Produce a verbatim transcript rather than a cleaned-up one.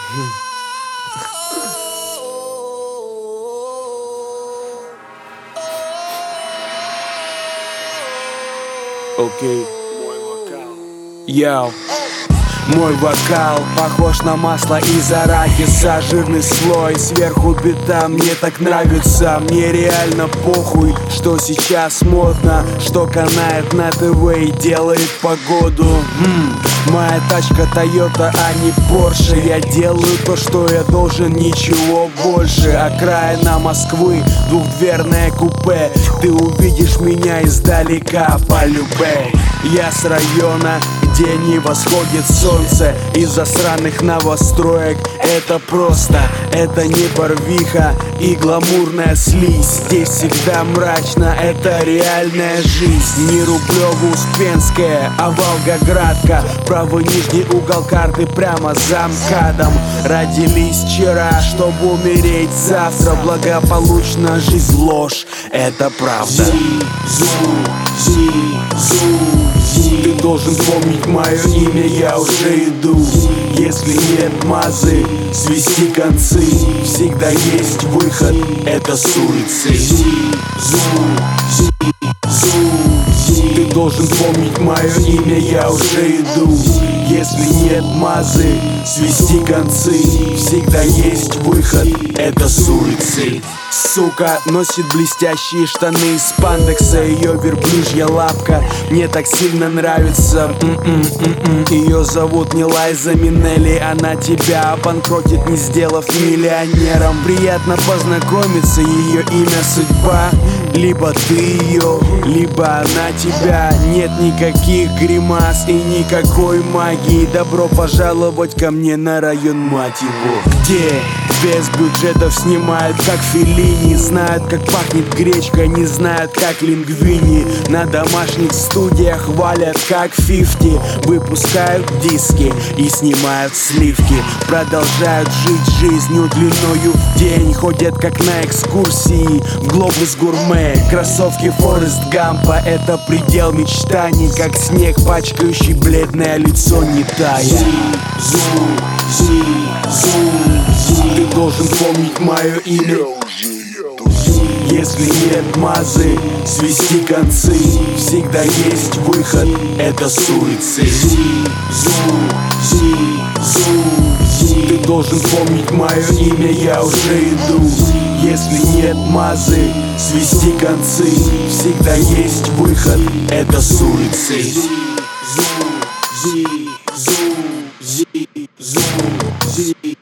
Окей. Йоу. Мой вокал похож на масло из арахиса. Жирный слой, сверху бита, мне так нравится. Мне реально похуй, что сейчас модно, что канает на ТВ и делает погоду. М-м, моя тачка Toyota, а не Porsche. Я делаю то, что я должен, ничего больше. Окраина Москвы, двухдверное купе. Ты увидишь меня издалека полюбе. Я с района, где не восходит солнце. Из-за сраных новостроек это просто, это не барвиха и гламурная слизь. Здесь всегда мрачно, это реальная жизнь. Не Рублево-Успенская, а Волгоградка. Правый нижний угол карты прямо за МКАДом. Родились вчера, чтобы умереть завтра. Благополучно жизнь ложь, это правда. Ты должен помнить мое имя, я уже иду. Если нет мазы, свести концы. Всегда есть выход, это с улицы. Ты должен помнить мое имя, я уже иду. Если нет мазы, свести концы. Всегда есть выход, это с улицы. Сука носит блестящие штаны из спандекса. Ее верблюжья лапка мне так сильно нравится. М-м-м-м. Ее зовут не Лайза Минелли. Она тебя обанкротит, не сделав миллионером. Приятно познакомиться, ее имя судьба. Либо ты ее, либо она тебя. Нет никаких гримас и никакой магии. Добро пожаловать ко мне на район, мать его. Где без бюджетов снимают как Феллини. Знают, как пахнет гречка, не знают, как лингвини. На домашних студиях валят как фифти. Выпускают диски и снимают сливки. Продолжают жить жизнью длиною в день. Ходят как на экскурсии в Глобус Гурме. Кроссовки Форест Гампа, это предел мечтаний. Как снег, пачкающий бледное лицо, не тая. Ты должен помнить мое имя. Если нет мазы, свести концы. Всегда есть выход, это с улицы. Ты должен помнить мое имя, я уже иду. Если нет мазы, свести концы. Всегда есть выход, это с улицы. Zoom, Z, zoom, Z, zoom, Z.